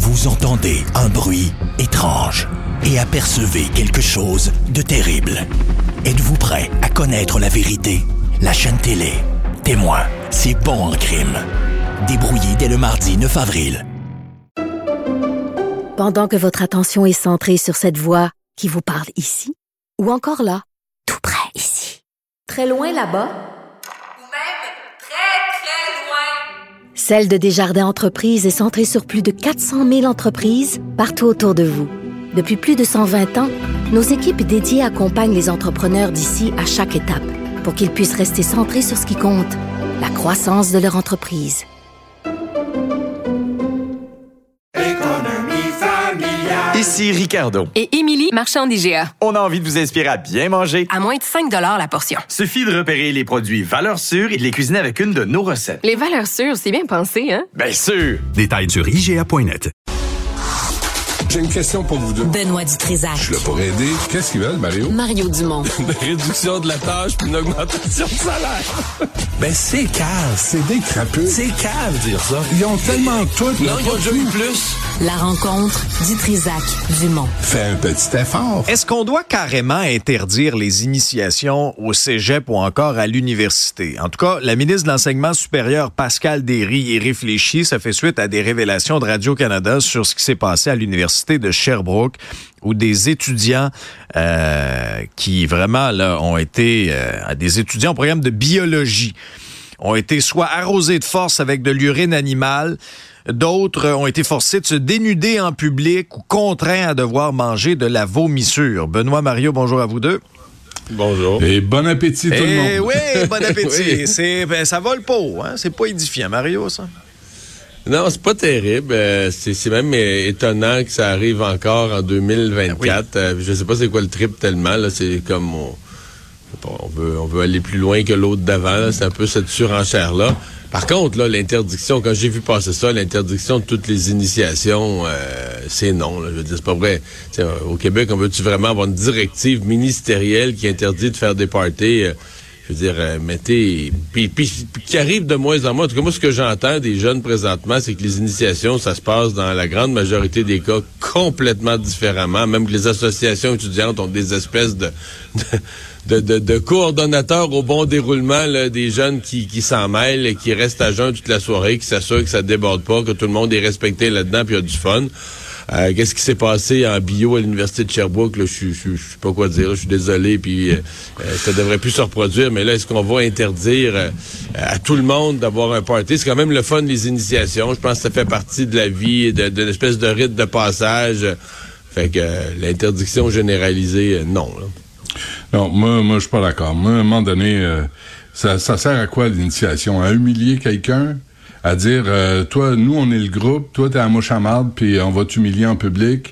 Vous entendez un bruit étrange et apercevez quelque chose de terrible. Êtes-vous prêt à connaître la vérité? La chaîne télé Témoin, c'est bon en crime. Débrouillé dès le mardi 9 avril. Pendant que votre attention est centrée sur cette voix qui vous parle ici, ou encore là, tout près ici, très loin là-bas, ou même très, très loin. Celle de Desjardins Entreprises est centrée sur plus de 400 000 entreprises partout autour de vous. Depuis plus de 120 ans, nos équipes dédiées accompagnent les entrepreneurs d'ici à chaque étape pour qu'ils puissent rester centrés sur ce qui compte, la croissance de leur entreprise. Ici Ricardo. Et Émilie, marchand d'IGA. On a envie de vous inspirer à bien manger. À moins de 5 $ la portion. Suffit de repérer les produits valeurs sûres et de les cuisiner avec une de nos recettes. Les valeurs sûres, c'est bien pensé, hein? Bien sûr! Détails sur IGA.net. J'ai une question pour vous deux. Benoît Dutrisac. Je suis là pour aider. Qu'est-ce qu'ils veulent, Mario? Mario Dumont. Une réduction de la tâche puis une augmentation de salaire. Ben, c'est cave. C'est des crapeux. C'est cave, dire ça. Ils ont tellement tout. Non, ils ont déjà eu plus. La rencontre Dutrisac-Dumont. Fais un petit effort. Est-ce qu'on doit carrément interdire les initiations au cégep ou encore à l'université? En tout cas, la ministre de l'Enseignement supérieur, Pascale Derry, y réfléchit. Ça fait suite à des révélations de Radio-Canada sur ce qui s'est passé à l'université de Sherbrooke, où des étudiants qui vraiment là ont été des étudiants au programme de biologie ont été soit arrosés de force avec de l'urine animale, d'autres ont été forcés de se dénuder en public ou contraints à devoir manger de la vomissure. Benoît, Mario, bonjour à vous deux. Bonjour. Et bon appétit tout le monde. Oui, bon appétit. Oui. Ça vole pas haut, hein? C'est pas édifiant, Mario, ça? Non, c'est pas terrible. C'est même étonnant que ça arrive encore en 2024. Oui. Je sais pas c'est quoi le trip tellement. Là, c'est comme on veut aller plus loin que l'autre d'avant. Là. C'est un peu cette surenchère-là. Par contre, là, l'interdiction, quand j'ai vu passer ça, l'interdiction de toutes les initiations, c'est non. Là. Je veux dire, c'est pas vrai. T'sais, au Québec, on veut-tu vraiment avoir une directive ministérielle qui interdit de faire des parties? Je veux dire, mettez... Puis qui arrive de moins en moins. En tout cas, moi, ce que j'entends des jeunes présentement, c'est que les initiations, ça se passe dans la grande majorité des cas complètement différemment. Même que les associations étudiantes ont des espèces de coordonnateurs au bon déroulement, là, des jeunes qui s'en mêlent, qui restent à jeun toute la soirée, qui s'assurent que ça déborde pas, que tout le monde est respecté là-dedans, puis il y a du fun. Qu'est-ce qui s'est passé en bio à l'Université de Sherbrooke? Là, je sais pas quoi dire. Je suis désolé, puis ça devrait plus se reproduire. Mais là, est-ce qu'on va interdire à tout le monde d'avoir un party? C'est quand même le fun, les initiations. Je pense que ça fait partie de la vie, d'une espèce de rite de passage. Fait que l'interdiction généralisée, non. Là. Non, moi, je suis pas d'accord. Moi, à un moment donné, ça sert à quoi l'initiation? À humilier quelqu'un? À dire, toi, nous, on est le groupe, toi, t'es à mouche à marde, puis on va t'humilier en public.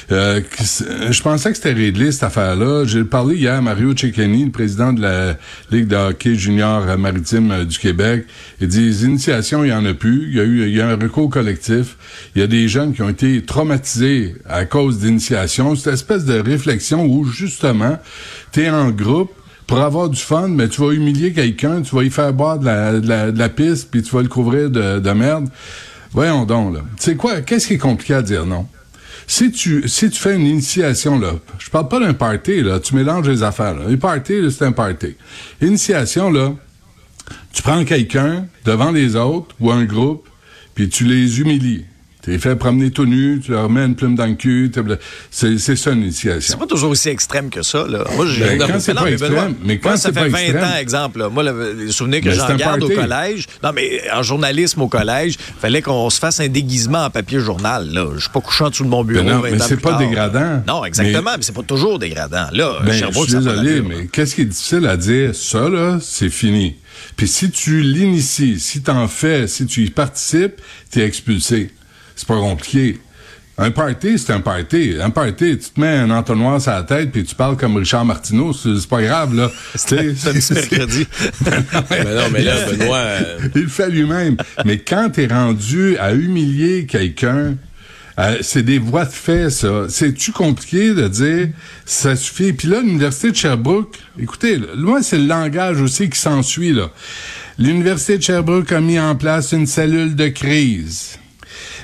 Je pensais que c'était réglé, cette affaire-là. J'ai parlé hier à Mario Cecchini, le président de la Ligue de hockey junior maritime du Québec. Il dit, les initiations, il y en a plus. Il y a un recours collectif. Il y a des jeunes qui ont été traumatisés à cause d'initiations. Cette espèce de réflexion où, justement, t'es en groupe, pour avoir du fun, mais tu vas humilier quelqu'un, tu vas y faire boire de la pisse, puis tu vas le couvrir de merde. Voyons donc, là. Tu sais quoi? Qu'est-ce qui est compliqué à dire non? Si tu fais une initiation, là, je parle pas d'un party, là, tu mélanges les affaires, là. Un party, là, c'est un party. Initiation, là, tu prends quelqu'un devant les autres, ou un groupe, puis tu les humilies. T'es fait promener tout nu, tu leur mets une plume dans le cul, c'est ça une initiation. C'est pas toujours aussi extrême que ça, là. Moi, quand c'est pas extrême, mais quand ça fait 20 ans, exemple, là. Moi, les souvenirs que j'en garde au collège, non, mais en journalisme au collège, fallait qu'on se fasse un déguisement en papier journal, là. Je suis pas couchant en dessous de mon bureau. Non, mais c'est pas dégradant. Non, exactement, mais c'est pas toujours dégradant. Là, je suis désolé, mais qu'est-ce qui est difficile à dire? Ça, là, c'est fini. Puis si tu l'inities, si t'en fais, si tu y participes, t'es expulsé. C'est pas compliqué. Un party, c'est un party. Un party, tu te mets un entonnoir sur la tête puis tu parles comme Richard Martineau, c'est pas grave, là. C'est mercredi. mais là, Benoît... Il le fait lui-même. Mais quand t'es rendu à humilier quelqu'un, c'est des voies de fait, ça. C'est-tu compliqué de dire ça suffit? Puis là, l'Université de Sherbrooke, écoutez, moi, c'est le langage aussi qui s'ensuit, là. L'Université de Sherbrooke a mis en place une cellule de crise.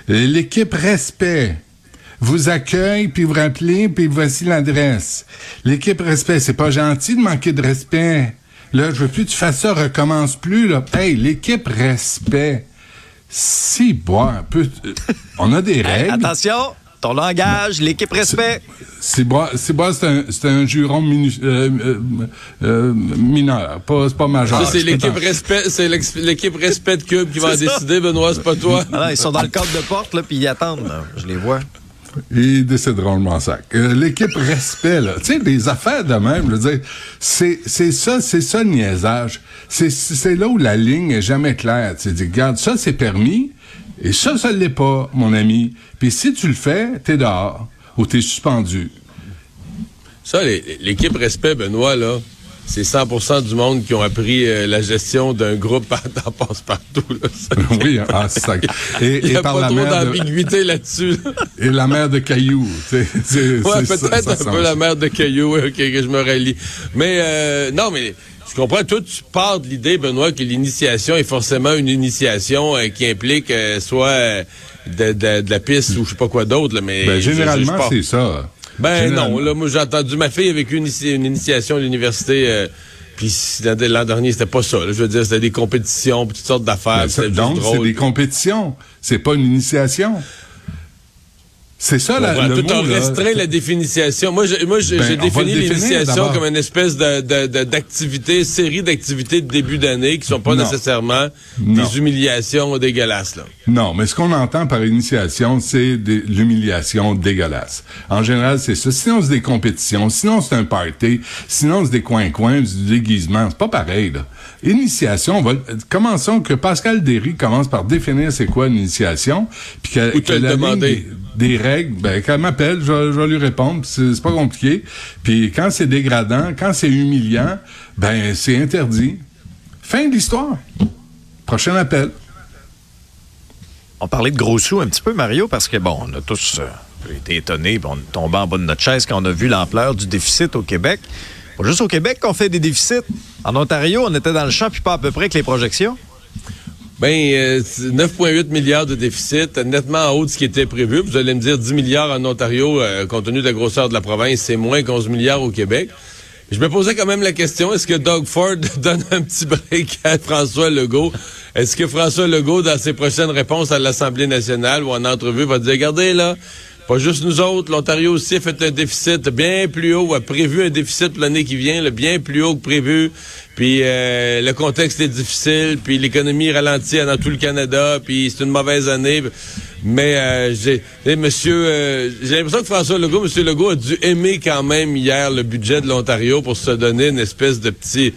L'équipe Respect vous accueille, puis vous rappelez, puis voici l'adresse. L'équipe Respect, c'est pas gentil de manquer de respect. Là, je veux plus que tu fasses ça, recommence plus, là. Hey, l'équipe Respect. Si, bois, on a des règles. Attention, ton langage, l'équipe Respect. C'est un juron mineur, c'est pas majeur. Ça, c'est l'équipe Respect, c'est l'équipe Respect de Cube qui va en décider, Benoît, c'est pas toi. Non, ils sont dans le cadre de porte, là, puis ils attendent, là. Je les vois. Ils décideront le massacre. L'équipe Respect, là, tu sais, des affaires de même, je veux dire, c'est ça le niaisage. C'est là où la ligne est jamais claire. Tu dis, regarde, ça c'est permis, et ça l'est pas, mon ami. Puis si tu le fais, t'es dehors, ou t'es suspendu. Ça, l'équipe Respect, Benoît, là, c'est 100% du monde qui ont appris la gestion d'un groupe dans Passe-Partout. Là, oui, c'est ça. Il n'y a pas trop d'ambiguïté là-dessus. Là. Et la mère de Caillou. Peut-être ça, un peu la mère de Caillou, que je me rallie. Mais non, mais je comprends. Toi, tu pars de l'idée, Benoît, que l'initiation est forcément une initiation qui implique soit de la piste ou je sais pas quoi d'autre. Là, mais généralement, c'est ça. Non, là, moi, j'ai entendu ma fille avec une initiation à l'université, puis l'an dernier, c'était pas ça. Là, je veux dire, c'était des compétitions, toutes sortes d'affaires. Donc, c'est des compétitions. C'est pas une initiation. C'est ça, le tout en restreint la définition. Moi, j'ai défini l'initiation comme une espèce d'activité, série d'activités de début d'année qui sont pas nécessairement des humiliations dégueulasses, là. Non, mais ce qu'on entend par initiation, c'est l'humiliation dégueulasse. En général, c'est ça. Sinon, c'est des compétitions. Sinon, c'est un party. Sinon, c'est des coins-coins, du déguisement. C'est pas pareil, là. Initiation, commençons que Pascal Derry commence par définir c'est quoi une initiation, puis qu'elle demander des règles, qu'elle m'appelle, je vais lui répondre, c'est pas compliqué. Puis quand c'est dégradant, quand c'est humiliant, c'est interdit. Fin de l'histoire. Prochain appel. On parlait de gros sous un petit peu, Mario, parce que, on a tous été étonnés, on est tombé en bas de notre chaise quand on a vu l'ampleur du déficit au Québec. Pas juste au Québec qu'on fait des déficits. En Ontario, on était dans le champ, puis pas à peu près que les projections. 9,8 milliards de déficit, nettement en haut de ce qui était prévu. Vous allez me dire 10 milliards en Ontario, compte tenu de la grosseur de la province, c'est moins qu'11 milliards au Québec. Je me posais quand même la question, est-ce que Doug Ford donne un petit break à François Legault? Est-ce que François Legault, dans ses prochaines réponses à l'Assemblée nationale ou en entrevue, va dire, regardez là, pas juste nous autres, l'Ontario aussi a fait un déficit bien plus haut, a prévu un déficit pour l'année qui vient, bien plus haut que prévu, puis le contexte est difficile, puis l'économie ralentit dans tout le Canada, puis c'est une mauvaise année. Mais j'ai l'impression que François Legault, M. Legault a dû aimer quand même hier le budget de l'Ontario pour se donner une espèce de petit...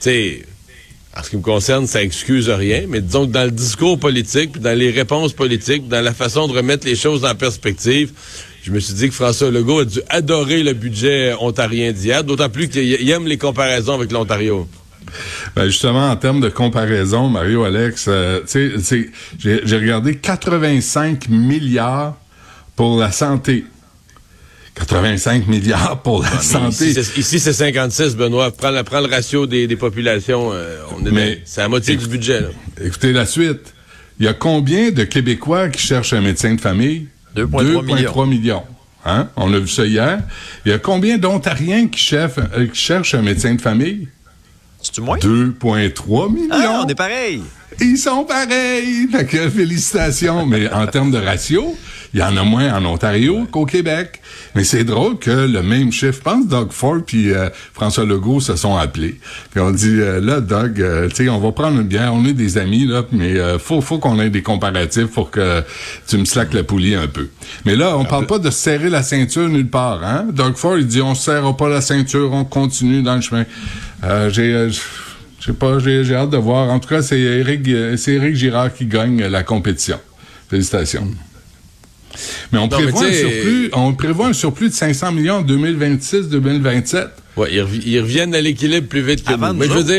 En ce qui me concerne, ça excuse rien, mais disons que dans le discours politique, puis dans les réponses politiques, puis dans la façon de remettre les choses en perspective, je me suis dit que François Legault a dû adorer le budget ontarien d'hier, d'autant plus qu'il aime les comparaisons avec l'Ontario. Justement, en termes de comparaison, Mario, Alex, j'ai regardé 85 milliards pour la santé. 85 milliards pour la santé. Ici, c'est 56, Benoît. Prends le ratio des populations. C'est la moitié du budget. Là. Écoutez la suite. Il y a combien de Québécois qui cherchent un médecin de famille? 2,3 millions. Hein? On a vu ça hier. Il y a combien d'Ontariens qui cherchent un médecin de famille? C'est-tu moins? 2,3 millions. Ah, on est pareil. Ils sont pareils. Fait que félicitations. Mais en termes de ratio, il y en a moins en Ontario qu'au Québec. Mais c'est drôle que le même chiffre, je pense Doug Ford puis François Legault se sont appelés. Puis on dit, là, Doug, on va prendre une bière, on est des amis, là, mais faut qu'on ait des comparatifs pour que tu me slackes la poulie un peu. Mais là, on parle pas de serrer la ceinture nulle part, hein? Doug Ford, il dit, on serre pas la ceinture, on continue dans le chemin. Je sais pas, j'ai hâte de voir. En tout cas, c'est Éric Girard qui gagne la compétition. Félicitations. Mais on prévoit un surplus de 500 millions en 2026-2027. Ouais, ils reviennent à l'équilibre plus vite que nous. Mais je veux dire,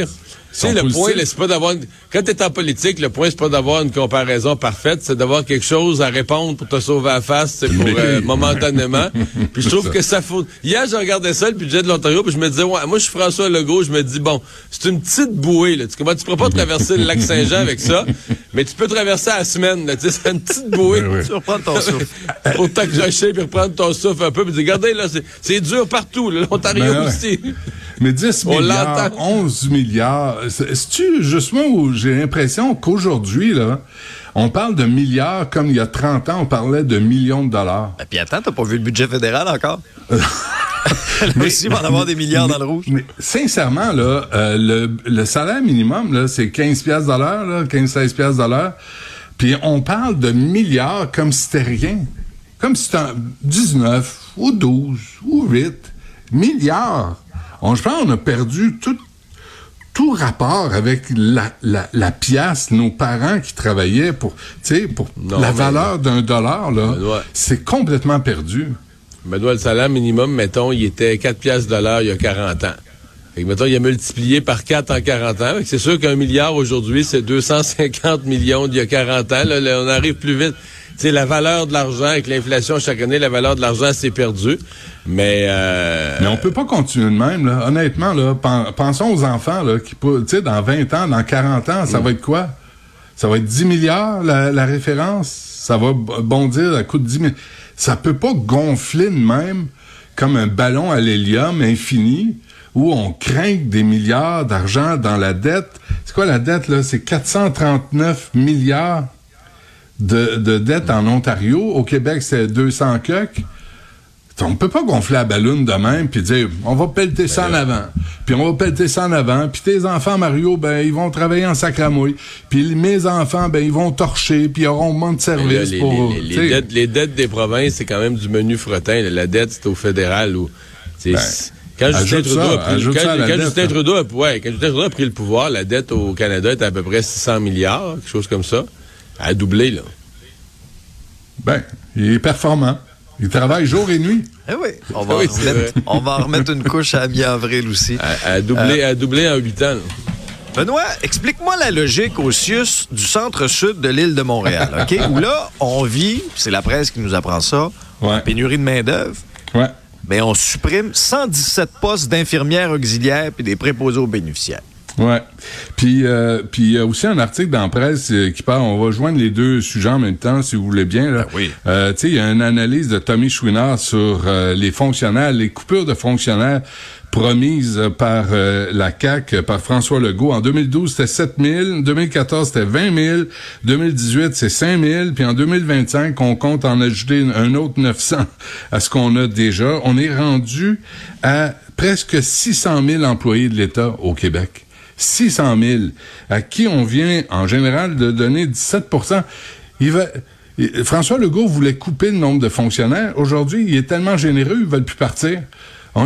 Tu sais, le point, là, c'est pas d'avoir... Quand t'es en politique, le point, c'est pas d'avoir une comparaison parfaite, c'est d'avoir quelque chose à répondre pour te sauver la face, c'est pour momentanément. Puis je trouve que ça faut... Hier, je regardais ça, le budget de l'Ontario, puis je me disais, ouais, moi, je suis François Legault, je me dis, bon, c'est une petite bouée, là. Tu comprends? Tu pourras pas traverser le lac Saint-Jean avec ça, mais tu peux traverser la semaine, là. Tu sais, c'est une petite bouée. Oui. Tu reprends ton souffle. Pour t'accrocher, puis reprendre ton souffle un peu, puis dire, regardez, là, c'est dur partout, là. L'Ontario aussi. Mais 10 milliards, 11 milliards, c'est-tu justement où j'ai l'impression qu'aujourd'hui, là, on parle de milliards comme il y a 30 ans, on parlait de millions de dollars. Et puis attends, t'as pas vu le budget fédéral encore? Mais aussi, il va en avoir des milliards dans le rouge. Mais sincèrement, là, le salaire minimum, là, c'est 15 piastres de l'heure, là, 15-16 piastres de l'heure. Puis on parle de milliards comme si c'était rien. Comme si c'était 19 ou 12 ou 8 milliards. Je pense qu'on a perdu tout rapport avec la pièce, nos parents qui travaillaient pour la valeur d'un dollar, là, c'est complètement perdu. Benoît, le salaire minimum, mettons, il était 4 piastres de l'heure il y a 40 ans. Fait que, mettons, il a multiplié par 4 en 40 ans. Fait que c'est sûr qu'un milliard aujourd'hui, c'est 250 millions d'il y a 40 ans. Là, on arrive plus vite. Tu sais, la valeur de l'argent, avec l'inflation chaque année, la valeur de l'argent s'est perdue. Mais on peut pas continuer de même, là. Honnêtement, là, pensons aux enfants, là, qui, tu sais, dans 20 ans, dans 40 ans, ça va être quoi? Ça va être 10 milliards, la référence? Ça va bondir à coup de 10 milliards. Ça peut pas gonfler de même comme un ballon à l'hélium infini où on craint des milliards d'argent dans la dette. C'est quoi la dette, là? C'est 439 milliards de dette en Ontario. Au Québec, c'est 200 coques. On peut pas gonfler la balloune de même puis dire on va pelleter ça en avant. Puis on va pelleter ça en avant. Puis tes enfants, Mario, ben ils vont travailler en sacramouille. Puis mes enfants, ben ils vont torcher puis ils auront moins de services pour... Les dettes des provinces, c'est quand même du menu frottin. La dette, c'est au fédéral. Quand Justin Trudeau a pris le pouvoir, la dette au Canada était à peu près 600 milliards, quelque chose comme ça. Elle a doublé, là. Ben, il est performant. Il travaille jour et nuit. Eh oui. On va en remettre une couche à mi-avril aussi. Elle a doublé en 8 ans. Là. Benoît, explique-moi la logique au CIUS du centre-sud de l'île de Montréal, OK? Où là, on vit, c'est la presse qui nous apprend ça, pénurie de main-d'œuvre. Ouais. Mais on supprime 117 postes d'infirmières auxiliaires puis des préposés aux bénéficiaires. Ouais. Puis il y a aussi un article dans la presse qui parle, on va joindre les deux sujets en même temps, si vous voulez bien. Là. Ben oui. Tu sais, il y a une analyse de Tommy Chouinard sur les fonctionnaires, les coupures de fonctionnaires promises par la CAQ, par François Legault. En 2012, c'était 7 000. En 2014, c'était 20 000. 2018, c'est 5 000. Puis en 2025, on compte en ajouter un autre 900 à ce qu'on a déjà. On est rendu à presque 600 000 employés de l'État au Québec. 600 000, à qui on vient, en général, de donner 17 %. François Legault voulait couper le nombre de fonctionnaires. Aujourd'hui, il est tellement généreux, ils veulent plus partir. On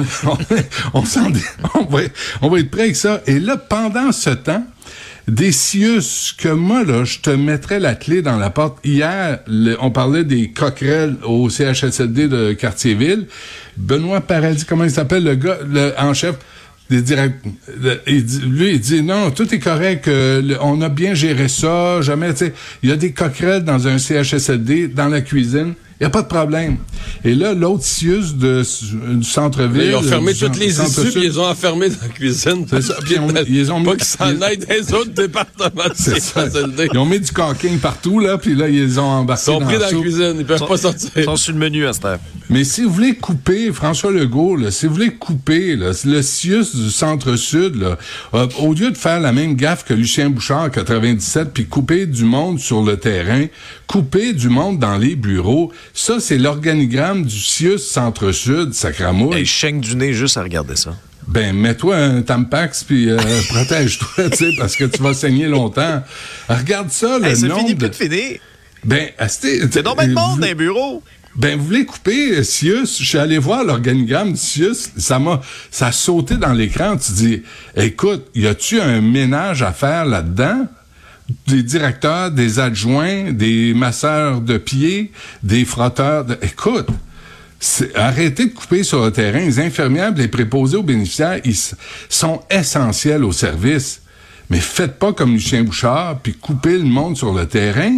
va être prêt avec ça. Et là, pendant ce temps, des CIUS que moi, là, je te mettrais la clé dans la porte. Hier, on parlait des coquerelles au CHSLD de Cartierville. Benoît Paradis, comment il s'appelle, le gars, en chef... il dit non, tout est correct, on a bien géré ça, jamais, tu sais, il y a des coquerelles dans un CHSLD, dans la cuisine, il n'y a pas de problème. Et là, l'autre CIUS du centre-ville... Ils ont fermé toutes les issues, puis ils les ont enfermés dans la cuisine. C'est ça, puis ils ont mis... Pas qu'ils s'en aillent des autres départements de CHSLD. Ils ont mis du caulking partout, là, puis là, ils ont embarqué dans la soupe. Ils sont pris dans la cuisine, ils peuvent pas sortir. Ils sont sur le menu à cette heure. Mais si vous voulez couper, François Legault, là, si vous voulez couper là, le CIUS du centre-sud, là, au lieu de faire la même gaffe que Lucien Bouchard, 97, puis couper du monde sur le terrain, couper du monde dans les bureaux, ça, c'est l'organigramme du CIUS centre-sud, sacramouille. Hey, chaigne du nez juste à regarder ça. Ben, mets-toi un Tampax, puis protège-toi, tu sais, parce que tu vas saigner longtemps. Regarde ça, le ça nombre finit plus de finir. Ben, c'est donc bien de monde dans les bureaux. Ben, vous voulez couper CIUS? Je suis allé voir l'organigramme du CIUS. Ça a sauté dans l'écran. Tu dis, écoute, y a-tu un ménage à faire là-dedans? Des directeurs, des adjoints, des masseurs de pieds, des frotteurs. Écoute, arrêtez de couper sur le terrain. Les infirmières, les préposés aux bénéficiaires, ils sont essentiels au service. Mais faites pas comme Lucien Bouchard, puis coupez le monde sur le terrain.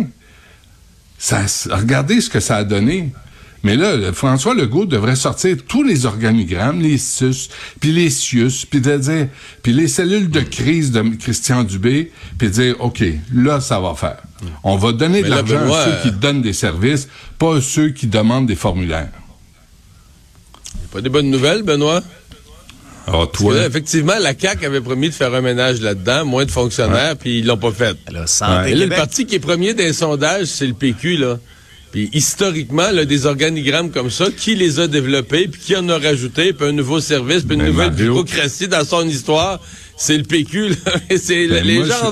Regardez ce que ça a donné. Mais là, François Legault devrait sortir tous les organigrammes, les CIUS, puis les CIUS, puis les cellules de crise de Christian Dubé, puis dire, OK, là, ça va faire. On va donner de l'argent à ceux qui donnent des services, pas à ceux qui demandent des formulaires. Pas des bonnes nouvelles, Benoît? Alors, toi... Là, effectivement, la CAQ avait promis de faire un ménage là-dedans, moins de fonctionnaires, puis ils l'ont pas fait. Alors, Santé Et là, Québec. le parti qui est premier dans les sondages, c'est le PQ, là. Puis historiquement, là, des organigrammes comme ça, qui les a développés, puis qui en a rajouté, puis un nouveau service, puis une nouvelle bureaucratie dans son histoire, c'est le PQ, là. Les gens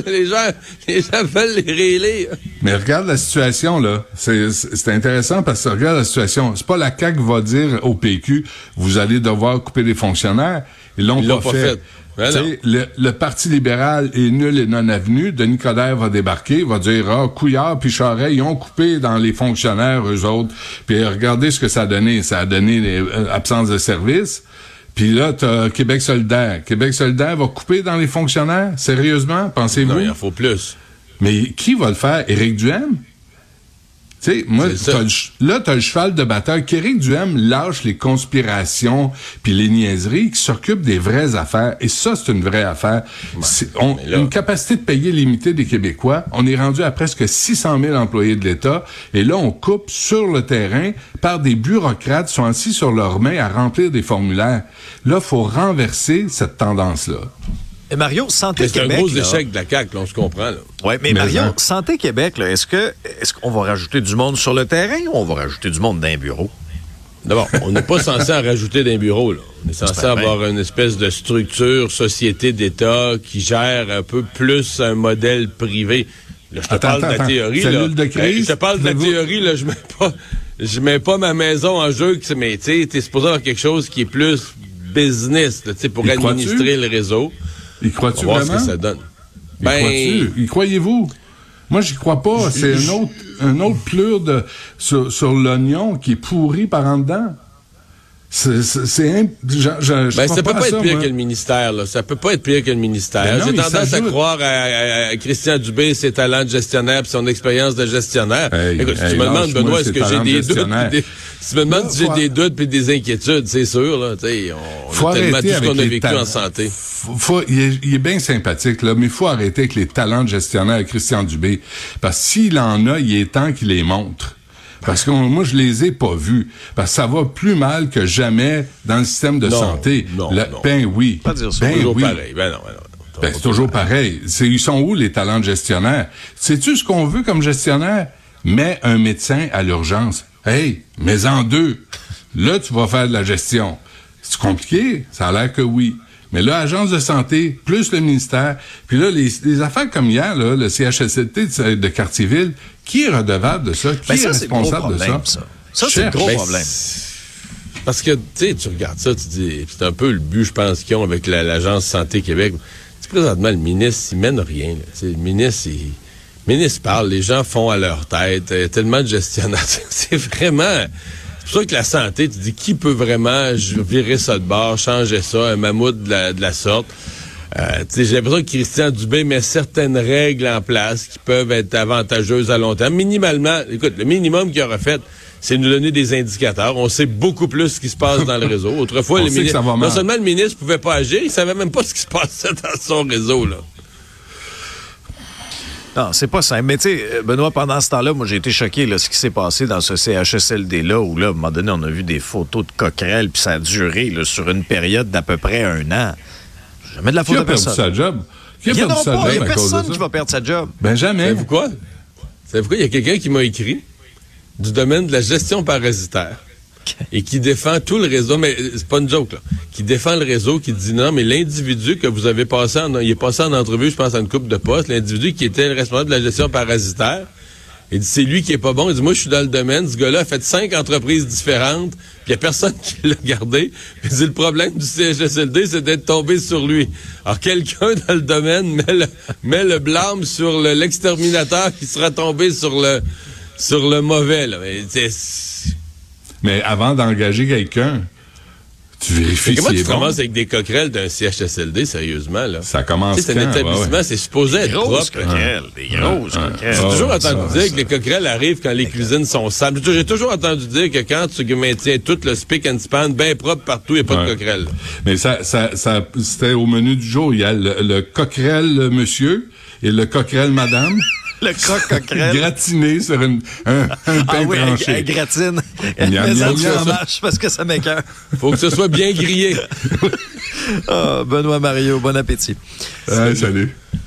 veulent les réélire. Mais regarde la situation, là. C'est intéressant parce que regarde la situation. C'est pas la CAQ qui va dire au PQ, vous allez devoir couper des fonctionnaires. Ils l'ont pas fait. Le Parti libéral est nul et non avenu. Denis Coderre va débarquer, va dire, Couillard puis Charest, ils ont coupé dans les fonctionnaires, eux autres. Puis regardez ce que ça a donné. Ça a donné absence de service. Puis là, t'as Québec solidaire. Québec solidaire va couper dans les fonctionnaires? Sérieusement, pensez-vous? Non, il en faut plus. Mais qui va le faire? Éric Duhaime? Tu sais, moi, t'as le cheval de bataille. qu'Éric Duhaime lâche les conspirations puis les niaiseries, qui s'occupe des vraies affaires. Et ça, c'est une vraie affaire. Une capacité de payer limitée des Québécois. On est rendu à presque 600 000 employés de l'État. Et là, on coupe sur le terrain par des bureaucrates qui sont assis sur leurs mains à remplir des formulaires. Là, faut renverser cette tendance-là. Et Mario, Santé Québec... C'est un gros échec de la CAQ, là, on se comprend. Oui, mais Mario, Santé Québec, là, est-ce qu'on va rajouter du monde sur le terrain ou on va rajouter du monde dans un bureau? D'abord, on n'est pas censé en rajouter d'un bureau, là. On est censé avoir une espèce de structure, société d'État qui gère un peu plus un modèle privé. Là, je te parle de la théorie, là. Je te parle de la théorie, là, je mets pas ma maison en jeu, mais tu sais, t'es supposé avoir quelque chose qui est plus business, tu sais, pour administrer le réseau. Y crois-tu vraiment? On va voir ce que ça donne. Y croyez-vous? Moi, j'y crois pas. C'est un autre plure sur l'oignon qui est pourri par en dedans. Ça peut pas être pire que le ministère, là. Ça peut pas être pire que le ministère. J'ai tendance à croire à Christian Dubé, ses talents de gestionnaire puis son expérience de gestionnaire. Écoute, si tu me demandes, Benoît, est-ce que j'ai des doutes? Si tu me demandes si j'ai des doutes puis des inquiétudes, c'est sûr, là. On a tellement tout ce qu'on a vécu en santé. Il est bien sympathique, là, mais il faut arrêter avec les talents de gestionnaire à Christian Dubé. Parce que s'il en a, il est temps qu'il les montre. Parce que moi, je les ai pas vus. Parce que ça va plus mal que jamais dans le système de santé. Ben oui. Pas dire ça. Toujours pareil. C'est toujours pareil. Ils sont où les talents de gestionnaire? Sais-tu ce qu'on veut comme gestionnaire? Mets un médecin à l'urgence. Hey, mets-en 2. Là, tu vas faire de la gestion. C'est compliqué? Ça a l'air que oui. Mais là, Agence de santé, plus le ministère, puis là, les affaires comme hier, là, le CHSLD de Cartierville, qui est redevable de ça? Qui est responsable de ça? Ça, c'est le gros problème. Parce que, tu regardes ça, tu dis, c'est un peu le but, je pense, qu'ils ont avec l'Agence Santé Québec. Présentement, le ministre, il mène rien. Là. Le ministre parle, les gens font à leur tête, tellement de gestionnaires. C'est vraiment... C'est pour ça que la santé, tu dis, qui peut vraiment virer ça de bord, changer ça, un mammouth de la sorte? J'ai l'impression que Christian Dubé met certaines règles en place qui peuvent être avantageuses à long terme. Minimalement, écoute, le minimum qu'il aura fait, c'est nous donner des indicateurs. On sait beaucoup plus ce qui se passe dans le réseau. Autrefois, non seulement le ministre pouvait pas agir, il savait même pas ce qui se passait dans son réseau, là. Non, c'est pas simple. Mais tu sais, Benoît, pendant ce temps-là, moi, j'ai été choqué, là, ce qui s'est passé dans ce CHSLD-là, où, là, à un moment donné, on a vu des photos de coquerelles, puis ça a duré, là, sur une période d'à peu près 1 an. Jamais de la faute de personne. Qui a perdu sa job? Il n'y a personne qui va perdre sa job. Ben, jamais. Savez-vous quoi? Il y a quelqu'un qui m'a écrit du domaine de la gestion parasitaire et qui défend tout le réseau, mais c'est pas une joke, là, qui défend le réseau, qui dit non, mais l'individu que vous avez passé il est passé en entrevue, je pense, à une coupe de poste, l'individu qui était le responsable de la gestion parasitaire, il dit, c'est lui qui est pas bon. Il dit, moi, je suis dans le domaine. Ce gars-là a fait 5 entreprises différentes, puis il n'y a personne qui l'a gardé. Puis il dit, le problème du CHSLD, c'est d'être tombé sur lui. Alors, quelqu'un dans le domaine met le blâme sur l'exterminateur qui sera tombé sur le mauvais, là. Mais avant d'engager quelqu'un, Tu vérifies comment si tu c'est bon. commences avec des coquerelles d'un CHSLD, sérieusement, là? Ça commence c'est un établissement, c'est supposé être grosses propre. coquerelles, des grosses coquerelles. J'ai toujours entendu dire que les coquerelles arrivent quand les cuisines sont sales. J'ai toujours entendu dire que quand tu maintiens tout le spick and span bien propre partout, il n'y a pas de coquerelles. Mais ça, c'était au menu du jour. Il y a le coquerelle monsieur et le coquerelle madame. Le croque-coquerelle. Gratiné sur un pain tranché. Elle gratine. Miam, Mais ça, miam, tu miam. en mâches parce que ça m'écoeure. Faut que ce soit bien grillé. Benoît Mario, bon appétit. Salut.